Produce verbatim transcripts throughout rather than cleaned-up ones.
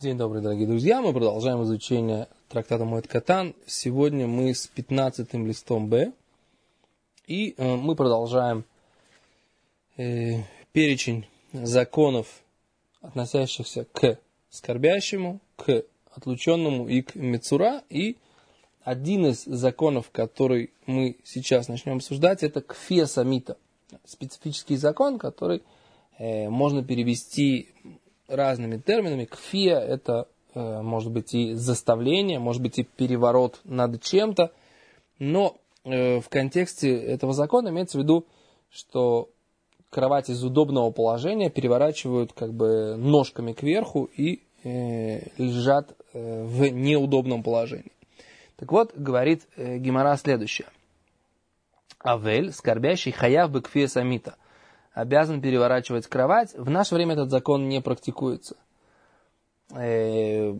День добрый, дорогие друзья. Мы продолжаем изучение трактата Моэд Катан. Сегодня мы с пятнадцатым листом Б. И э, мы продолжаем э, перечень законов, относящихся к скорбящему, к отлученному и к мецура. И один из законов, который мы сейчас начнем обсуждать, это кфия самита. Специфический закон, который э, можно перевести разными терминами. Кфия — это э, может быть и заставление, может быть и переворот над чем-то, но э, в контексте этого закона имеется в виду, что кровать из удобного положения переворачивают как бы ножками кверху и э, лежат э, в неудобном положении. Так вот, говорит э, Гемара следующее. Авель, скорбящий, хаяв бы кфия самита, обязан переворачивать кровать. В наше время этот закон не практикуется. В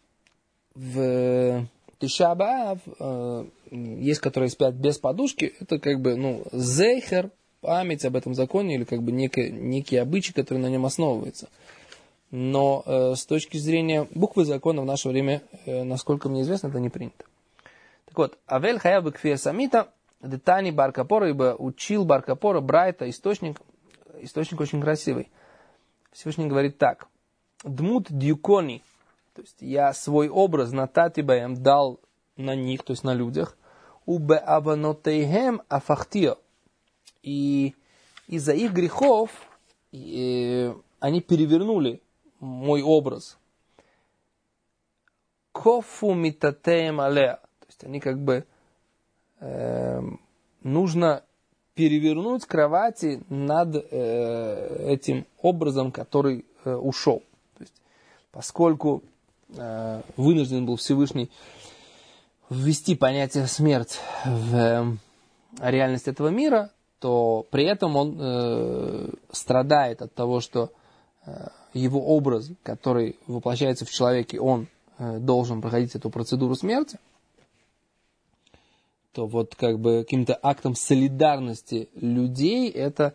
Тиша б'Ав есть, которые спят без подушки. Это как бы, ну, зейхер, память об этом законе, или как бы некий, некий обычай, который на нем основывается. Но э, с точки зрения буквы закона в наше время, э, насколько мне известно, это не принято. Так вот, Авель хаяв бы кфия самита, детани бар капора, ибо учил бар капора, Брайта, источник, Источник очень красивый. Всевышний говорит так. Дмут дьюкони. То есть я свой образ на татибаем дал на них, то есть на людях. Убе абанотейхем афахтио. И из-за их грехов и, они перевернули мой образ. Кофу митатеем алеа. То есть они как бы э, нужно перевернуть кровати над э, этим образом, который э, ушел. То есть, поскольку э, вынужден был Всевышний ввести понятие смерть в э, реальность этого мира, то при этом он э, страдает от того, что э, его образ, который воплощается в человеке, он э, должен проходить эту процедуру смерти. То вот как бы каким-то актом солидарности людей это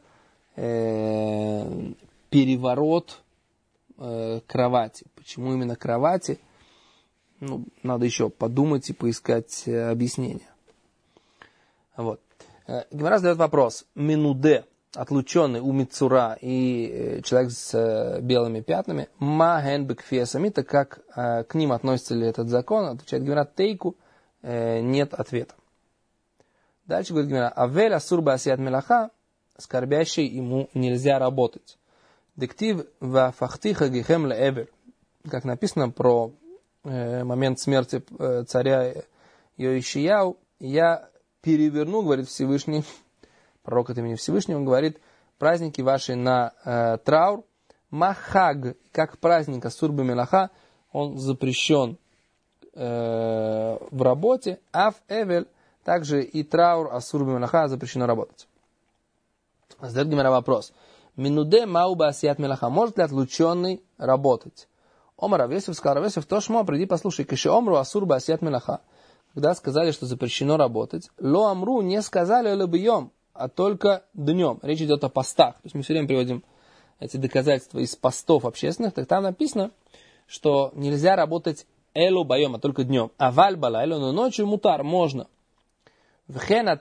э, переворот э, кровати. Почему именно кровати? Ну, надо еще подумать и поискать э, объяснение. Вот. Э, Гемара задает вопрос. Минуде, отлученный у мицура и э, человек с э, белыми пятнами, ма ген бекфия самита, как э, к ним относится ли этот закон? Отвечает Гемара тейку, э, нет ответа. Дальше говорит Гемара, авель асур баасият мелаха, скорбящий, ему нельзя работать. Дектив ва фахтиха гехем леэвель. Как написано про э, момент смерти э, царя Йоишияу, я переверну, говорит Всевышний, пророк от имени Всевышнего, он говорит, праздники ваши на э, траур, махаг, как праздник асур ба мелаха, он запрещен э, в работе, ав эвель, также и траур асур ба мелаха запрещено работать. Задает Гемара вопрос. Минуде мау баасият мелаха. Может ли отлученный работать? Омар Рав Йосеф сказал Рав Йосеф, тошмо, приди послушай. Каши омру асур баасият мелаха. Когда сказали, что запрещено работать, ло амру не сказали ло бьем, а только днем. Речь идет о постах. То есть мы все время приводим эти доказательства из постов общественных. Так там написано, что нельзя работать элу байом, а только днем. А валь балайло, но ночью мутар можно. И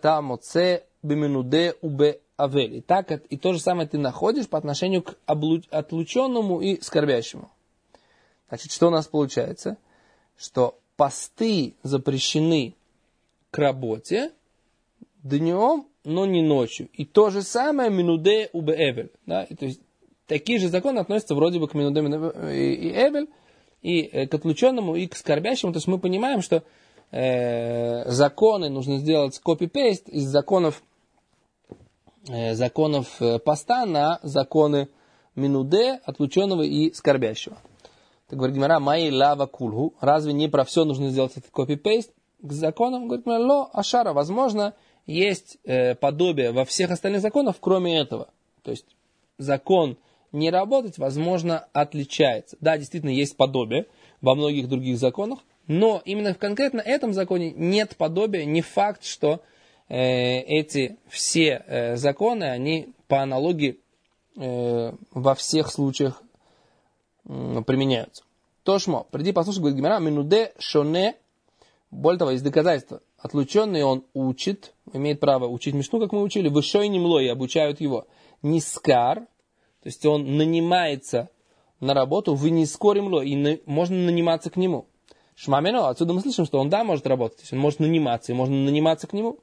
так, и то же самое ты находишь по отношению к отлученному и скорбящему. Значит, что у нас получается? Что посты запрещены к работе днем, но не ночью. И то же самое минуде убе эвель. Да? То есть, такие же законы относятся вроде бы к минуде и эвель, и к отлученному, и к скорбящему. То есть мы понимаем, что законы нужно сделать копи-пейст из законов, э, законов поста на законы минуде, отлученного и скорбящего. Так говорит Гемара, мои лава кульгу. Разве не про все нужно сделать этот копи-пейст к законам? Говорит, ло ашара. Возможно, есть э, подобие во всех остальных законах, кроме этого. То есть закон не работать, возможно, отличается. Да, действительно, есть подобие во многих других законах, но именно в конкретно этом законе нет подобия, не факт, что э, эти все э, законы, они по аналогии э, во всех случаях э, применяются. тошмо. Приди послушай, говорит Гемара, минуде шоне. Более того, есть доказательства. Отлученный он учит, имеет право учить Мишну, как мы учили, вышой немло, и обучают его. Нискар, то есть он нанимается на работу, вы не скоримло, и на, можно наниматься к нему. Шмамено, отсюда мы слышим, что он, да, может работать, то есть он может наниматься, и можно наниматься к нему.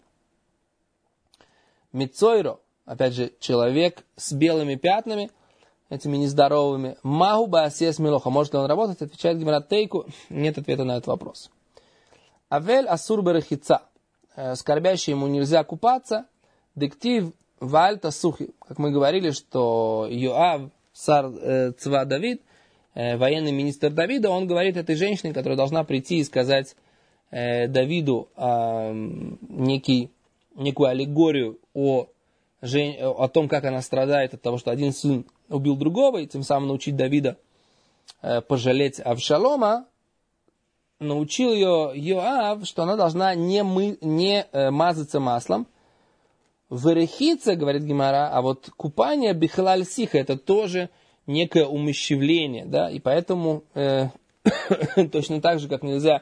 Мицойро, опять же, человек с белыми пятнами, этими нездоровыми. Магуба асес милоха, может ли он работать? Отвечает Гемара Тейку, нет ответа на этот вопрос. Авель асур берехица, скорбящий ему нельзя купаться, дектив вальта сухи. Как мы говорили, что Йоав, царь э, Цва Давид, э, военный министр Давида, он говорит этой женщине, которая должна прийти и сказать э, Давиду э, некий, некую аллегорию о, жен... о том, как она страдает от того, что один сын убил другого, и тем самым научить Давида э, пожалеть Авшалома, научил ее Йоав, что она должна не, мы, не э, мазаться маслом. Верехица, говорит Гемара, а вот купание бихлаль сиха, это тоже некое умощевление, да, и поэтому э, точно так же, как нельзя,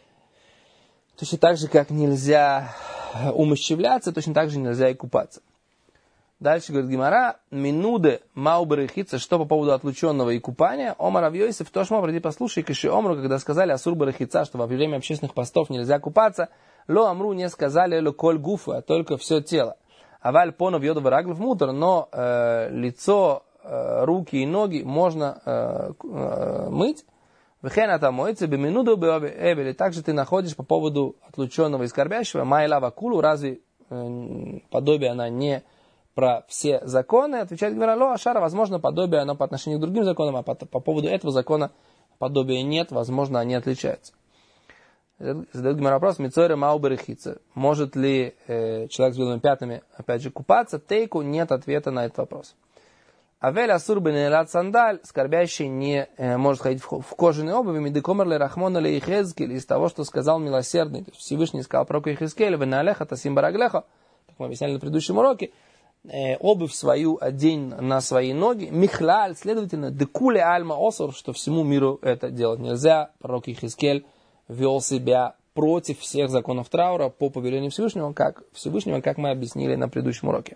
точно так же, как нельзя умощевляться, точно так же нельзя и купаться. Дальше говорит Гемара, минуды мауберехица, что по поводу отлученного и купания, Омар Авьёйсев, тошмо, приди послушай, каши Омру, когда сказали асур берехица, что во время общественных постов нельзя купаться, ло амру не сказали ло коль гуфа, а только все тело. Аваль понов йодов раглов мутор, но э, лицо, э, руки и ноги можно э, э, мыть. Вехена там моется беминуду беэбели. Также ты находишь по поводу отлученного и скорбящего майла кулу, разве э, подобие она не про все законы? Отвечает Гемара, ло ашара, возможно, подобие оно по отношению к другим законам, а по, по поводу этого закона подобия нет, возможно, они отличаются. Задает Гемара вопрос, мицойра мауберехица. Может ли э, человек с белыми пятнами, опять же, купаться? Тейку, нет ответа на этот вопрос. Авель асур бенелат сандаль, скорбящий не э, может ходить в, в кожаной обуви, мидекомер ле рахмона ле ихезкель, из того, что сказал милосердный. То есть Всевышний сказал про Ихезкель, веналеха тасим бараглеха, как мы объясняли на предыдущем уроке, э, обувь свою одень на свои ноги, михлаль, следовательно, декуле альма осур, что всему миру это делать нельзя. Пророк Ихезкель вел себя против всех законов траура по повелению Всевышнего, как Всевышнего, как мы объяснили на предыдущем уроке.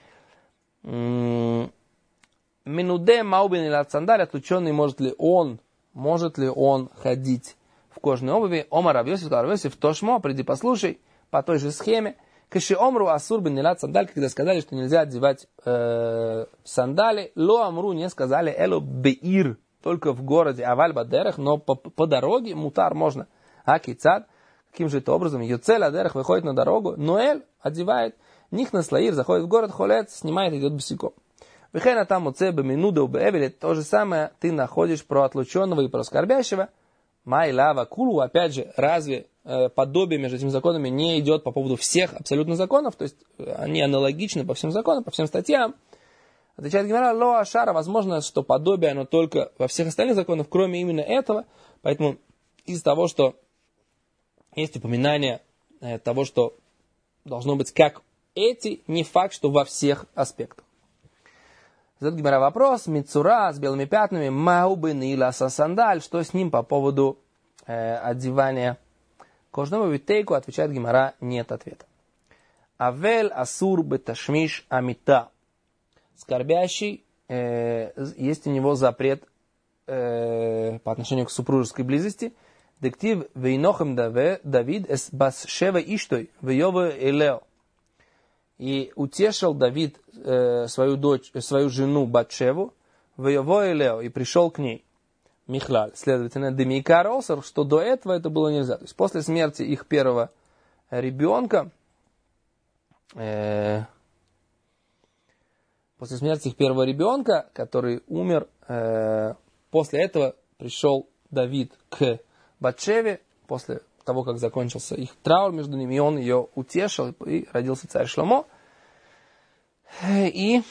Минуде маубин или от сандаль, отлученный, может ли он, может ли он ходить в кожаной обуви? Омар Рав-Йосиф сказал, Рав-Йосиф, тошмо, приди послушай, по той же схеме. Каши омру асур бин илат сандаль, когда сказали, что нельзя одевать э, сандали, ло амру не сказали, эло беир, только в городе, аваль бадерах, но по, по дороге мутар можно. А кицад, каким же это образом? Юцель адерах выходит на дорогу, Ноэль одевает, нихна слаир, заходит в город, холец, снимает и идет босиком. Вехена там уце беминуда убеэвели, то же самое ты находишь про отлученного и про скорбящего. Май лава кулу, опять же, разве э, подобие между этими законами не идет по поводу всех абсолютно законов, то есть они аналогичны по всем законам, по всем статьям. Отвечает Гемара, ло ашара, возможно, что подобие оно только во всех остальных законах, кроме именно этого, поэтому из того, что есть упоминание э, того, что должно быть как эти, не факт, что во всех аспектах. Задает Гемара вопрос, мицура с белыми пятнами, маубын и ласа сандаль, что с ним по поводу э, одевания кожаного витейку, отвечает Гемара, нет ответа. Авель асур беташмиш амита, скорбящий, э, есть у него запрет э, по отношению к супружеской близости. Дектив вейнохем Давид эс басшева иштой вейова элео. И утешил Давид э, свою дочь, свою жену Батшеву, вейова элео, и пришел к ней. Михлаль. Следовательно, демикар осар, что до этого это было нельзя. То есть после смерти их первого ребенка, э, после смерти их первого ребенка, который умер, э, после этого пришел Давид к Батшеве, после того, как закончился их траур между ними, и он ее утешил, и родился царь Шломо. И,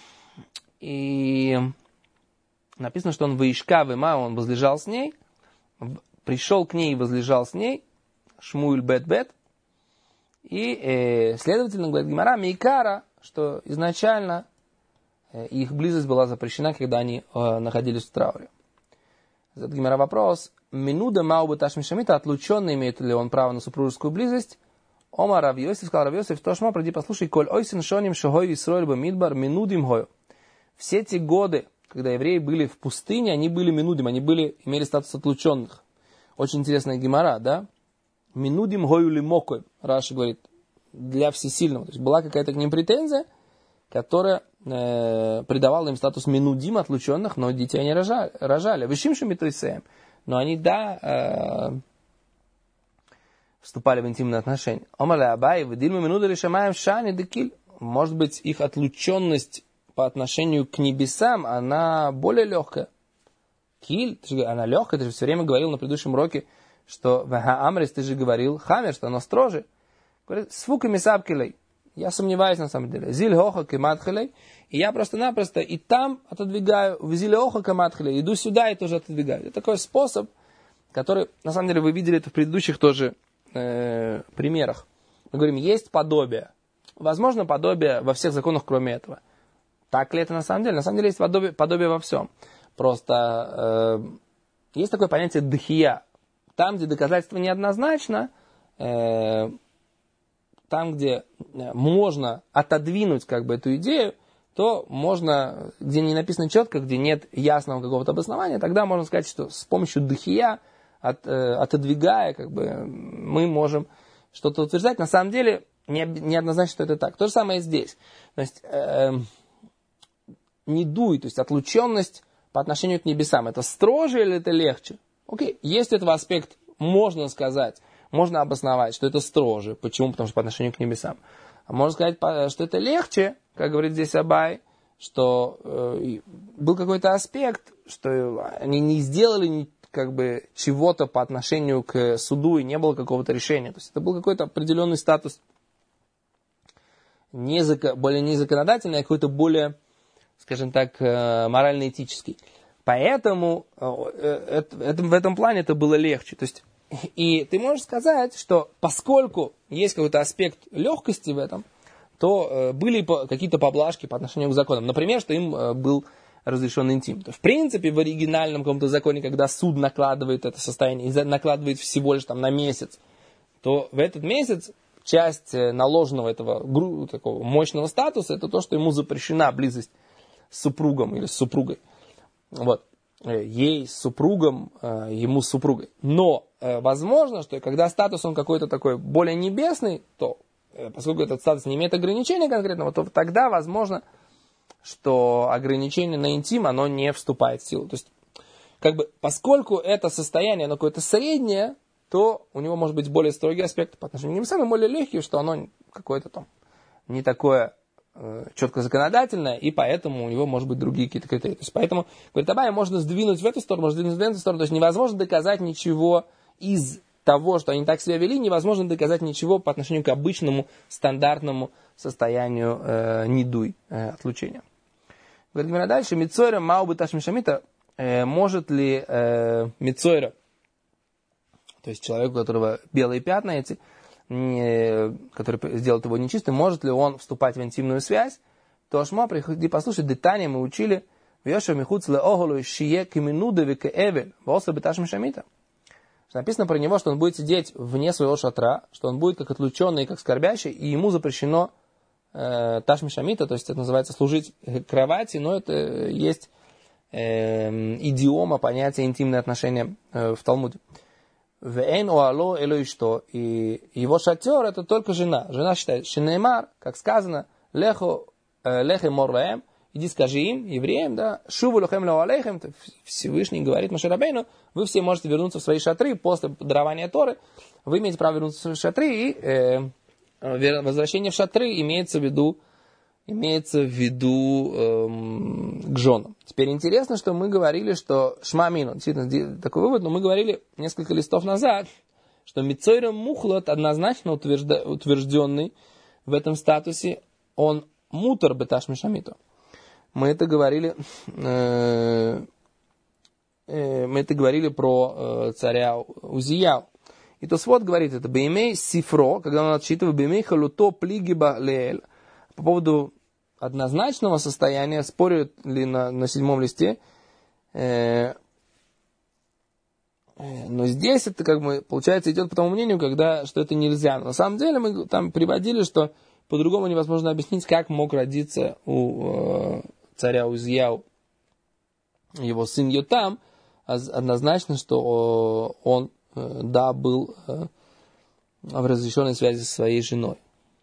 и написано, что он выишка вема, он возлежал с ней, пришел к ней и возлежал с ней, Шмуэль бет-бет, и, э, следовательно, говорит Гемара, мейкара, что изначально э, их близость была запрещена, когда они э, находились в трауре. Задает Гемара вопрос. Минуда маубы ташмишамита, отлученный, имеет ли он право на супружескую близость? Ома Рав Йосиф сказал Рав Йосиф, Тошма, приди послушай, коль ойсин шоним шогой Исроэль ба мидбар минудим гою. Все те годы, когда евреи были в пустыне, они были минудим, они были, имели статус отлученных. Очень интересная гемара, да? Минудим гою лимокой, Раши говорит, для всесильного. То есть была какая-то к ним претензия, которая э, придавала им статус минудим, отлученных, но детей они рожали. рожали. Вышимшим митойсеем. Но они, да, э, вступали в интимные отношения. Омале Абай, выдильму минуду решамаем шани декиль. Может быть, их отлученность по отношению к небесам, она более легкая. Киль, ты же, она легкая, ты же все время говорил на предыдущем уроке, что в Амрис ты же говорил, хамер, что оно строже. Говорит, с фуками сапкилей. Я сомневаюсь на самом деле. Зиль хоха кематхилей. И я просто-напросто и там отодвигаю, в зиль хоха кематхилей. Иду сюда и тоже отодвигаю. Это такой способ, который, на самом деле, вы видели это в предыдущих тоже э, примерах. Мы говорим, есть подобие. Возможно, подобие во всех законах, кроме этого. Так ли это на самом деле? На самом деле есть подобие, подобие во всем. Просто э, есть такое понятие дхия. Там, где доказательство неоднозначно, э, там, где можно отодвинуть как бы эту идею, то можно, где не написано четко, где нет ясного какого-то обоснования, тогда можно сказать, что с помощью дхия, от, э, отодвигая, как бы, мы можем что-то утверждать. На самом деле, не, не однозначно, что это так. То же самое и здесь. То есть, э, не дуй, то есть отлученность по отношению к небесам. Это строже или это легче? Окей, есть этого аспект, можно сказать, можно обосновать, что это строже. Почему? Потому что по отношению к небесам. А можно сказать, что это легче, как говорит здесь Абай, что э, был какой-то аспект, что они не сделали как бы чего-то по отношению к суду и не было какого-то решения. То есть это был какой-то определенный статус не зако, более не законодательный, а какой-то более, скажем так, морально-этический. Поэтому это, это, в этом плане это было легче. То есть, и ты можешь сказать, что поскольку есть какой-то аспект легкости в этом, то были какие-то поблажки по отношению к законам. Например, что им был разрешен интим. То, в принципе, в оригинальном каком-то законе, когда суд накладывает это состояние, и накладывает всего лишь там на месяц, то в этот месяц часть наложенного этого такого мощного статуса, это то, что ему запрещена близость с супругом или с супругой. Вот. Ей с супругом, ему с супругой. Но возможно, что когда статус он какой-то такой более небесный, то поскольку этот статус не имеет ограничения конкретного, то тогда возможно, что ограничение на интим, оно не вступает в силу. То есть, как бы, поскольку это состояние, оно какое-то среднее, то у него может быть более строгий аспект по отношению к небесам, и более легкий, что оно какое-то там не такое э, четко законодательное, и поэтому у него может быть другие какие-то критерии. То есть, поэтому, говорит, Абай, можно сдвинуть в эту сторону, можно сдвинуть в эту сторону. То есть, невозможно доказать ничего из того, что они так себя вели, невозможно доказать ничего по отношению к обычному стандартному состоянию э, недуй, э, отлучения. Говорит, говоря дальше, Мицойра Маубы Ташмишамита, э, может ли э, Мицойра, то есть человек, у которого белые пятна эти, не, который сделает его нечистым, может ли он вступать в интимную связь? То Ашма, приходи послушать, детание мы учили, Вьоша Михуцле Оголу Шие Киминуда Веке Эвель, Волса Беташмишамита. Написано про него, что он будет сидеть вне своего шатра, что он будет как отлученный, как скорбящий, и ему запрещено э, ташмишамита, то есть это называется служить кровати, но это есть э, идиома, понятие интимные отношения э, в Талмуде. Вэйн оало элой что, и его шатер это только жена. Жена считает, шинеймар, как сказано, лехо лехе морлаэм, иди скажи им, евреям, да, шуву лохем леоалейхем, Всевышний говорит Моше Рабейну, вы все можете вернуться в свои шатры после дарования Торы, вы имеете право вернуться в свои шатры, и э, возвращение в шатры имеется в виду, имеется в виду э, к женам. Теперь интересно, что мы говорили, что Шма Мину, действительно такой вывод, но мы говорили несколько листов назад, что Мицойра Мухлот однозначно утвержда, утвержденный в этом статусе, он мутар беташ мишамито. Мы это говорили, э, э, мы это говорили про э, царя Узияу. И то свод говорит это беймей сифро, когда он отсчитывает беймей халуто плигиба леэль. По поводу однозначного состояния, спорят ли на, на седьмом листе, э, Но здесь это, как бы, получается, идет по тому мнению, когда, что это нельзя. Но на самом деле мы там приводили, что по-другому невозможно объяснить, как мог родиться у э, царя Узияу его сын Йотам. Однозначно, что он, э, да, был э, в разрешенной связи со своей женой.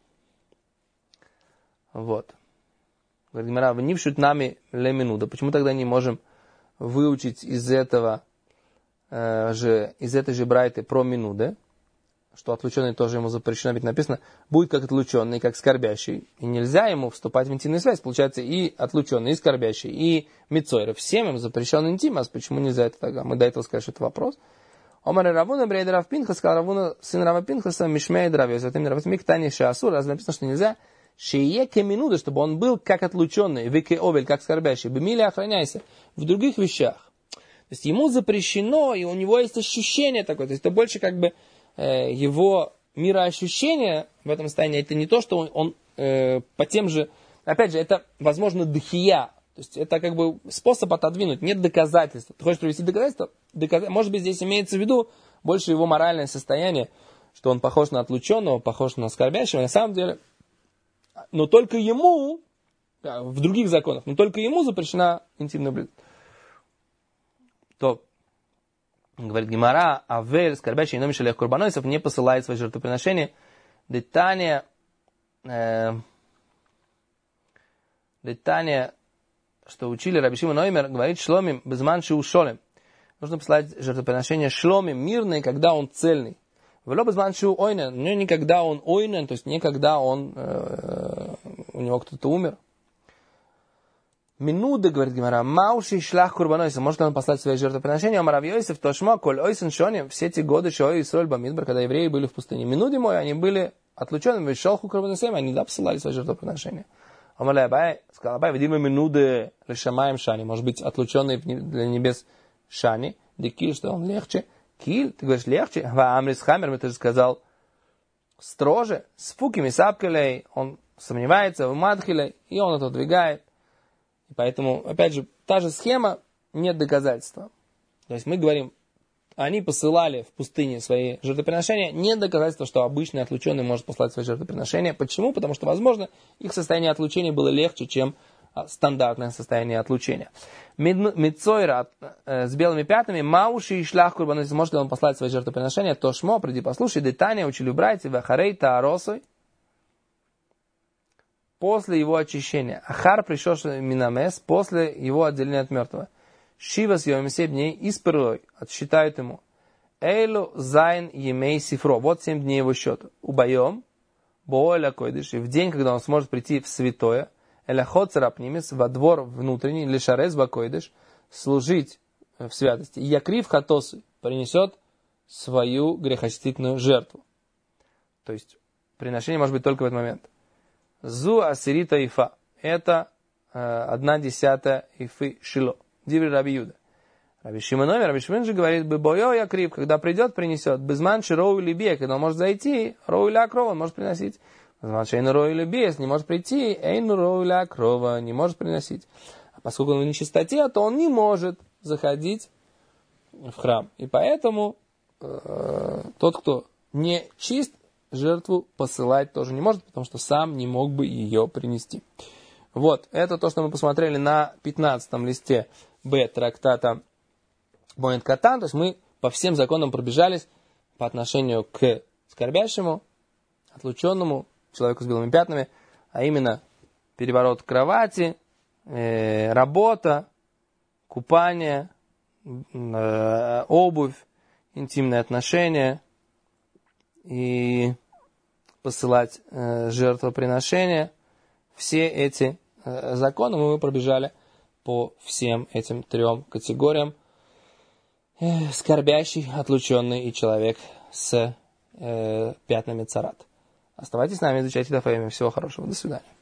Вот. Говорит Гемара, внившут нами леминуда. Почему тогда не можем выучить из этого э, же, из этой же брайты про минуды, что отлученный тоже ему запрещено, ведь написано, будет как отлученный, как скорбящий. И нельзя ему вступать в интимную связь. Получается, и отлученный, и скорбящий, и мицойра. Всем им запрещен интимас. Почему нельзя это тогда? Мы до этого сказали, что это вопрос. Омар Равуна брейд Рав Пинхас, сказал Равуна, сын Рава Пинхаса, Мишмей Дравья. Затем Рав Миктани Шаасур, раз написано, что нельзя шие кеминуда, чтобы он был как отлученный, веке овель, как скорбящий. Бемиле охраняйся. В других вещах. То есть ему запрещено, и у него есть ощущение такое. То есть это больше как бы э, его мироощущение в этом состоянии. Это не то, что он, он э, по тем же... Опять же, это, возможно, дхия. То есть это как бы способ отодвинуть. Нет доказательств. Ты хочешь привести доказательства? Доказ... Может быть, здесь имеется в виду больше его моральное состояние, что он похож на отлученного, похож на скорбящего. На самом деле... Но только ему, в других законах, но только ему запрещена интимная близость. То, говорит Гемара, авель, скорбящий, иной мишелех курбанойсов, не посылает свои жертвоприношения. Детания, э, детания, что учили Раби Шимон Оймер, говорит шломим безманши ушолем. Нужно посылать жертвоприношения шломим, мирные, когда он цельный. Вело безманши ойнен, но не когда он ойнен, то есть не когда он, э, у него кто-то умер. Минуды, говорит Гемара, мауши шлах курбанойса, может ли он послать свои жертвоприношения? Омар Йосеф тошма, коль ойсен шоним, все эти годы шои и соль бамидбар, когда евреи были в пустыне. Минуды мои, они были отлученными, шалху курбанойсем, они да посылали свои жертвоприношения. Омар Абай сказал, Абай, видимо, минуды лешамаем шани, может быть, отлученные для небес шани, дикиль, что он легче. Киль, ты говоришь легче, ва амрис хамер, ты же сказал строже, с фукими сапкалей, он сомневается, в мадхилей, и он это двигает. И поэтому, опять же, та же схема, нет доказательства. То есть мы говорим, они посылали в пустыне свои жертвоприношения, нет доказательства, что обычный отлученный может послать свои жертвоприношения. Почему? Потому что, возможно, их состояние отлучения было легче, чем стандартное состояние отлучения. Мицойра э, с белыми пятнами, мауши и шлях курбан, может ли он послать свои жертвоприношения, то шмо, приди послушай, детания учили братья, вахарей тааросой, после его очищения. Ахар пришел минамес, после его отделения от мертвого. Шива с его семь дней, и с первой отсчитают ему. Эйлу зайн емей сифро, вот семь дней его счета. Убоем, боэля койдыш, в день, когда он сможет прийти в святое, Эляхот царапнимес, во двор внутренний, лишарез бакойдыш, служить в святости. Якрив хатосы принесет свою грехочистительную жертву. То есть, приношение может быть только в этот момент. Зу асирита ифа. Это э, одна десятая ифы шило. Диври Раби Юда. Раби Шимон Оймер, Раби Шимон же говорит, бебойо якрив, когда придет, принесет. Безман широу либе, когда он может зайти, роу ля кров, он может приносить. Эйну роу либе, не может прийти, эйну роу ля крова, не может приносить. А поскольку он в нечистоте, то он не может заходить в храм. И поэтому э, тот, кто не чист, жертву посылать тоже не может, потому что сам не мог бы ее принести. Вот, это то, что мы посмотрели на пятнадцатом листе Б трактата Моэд Катан. То есть мы по всем законам пробежались по отношению к скорбящему, отлученному, человеку с белыми пятнами, а именно переворот кровати, э, работа, купание, э, обувь, интимные отношения и посылать э, жертвоприношения. Все эти э, законы мы пробежали по всем этим трем категориям. Э, скорбящий, отлученный и человек с э, пятнами царат. Оставайтесь с нами, изучайте Даф Йоми. Всего хорошего. До свидания.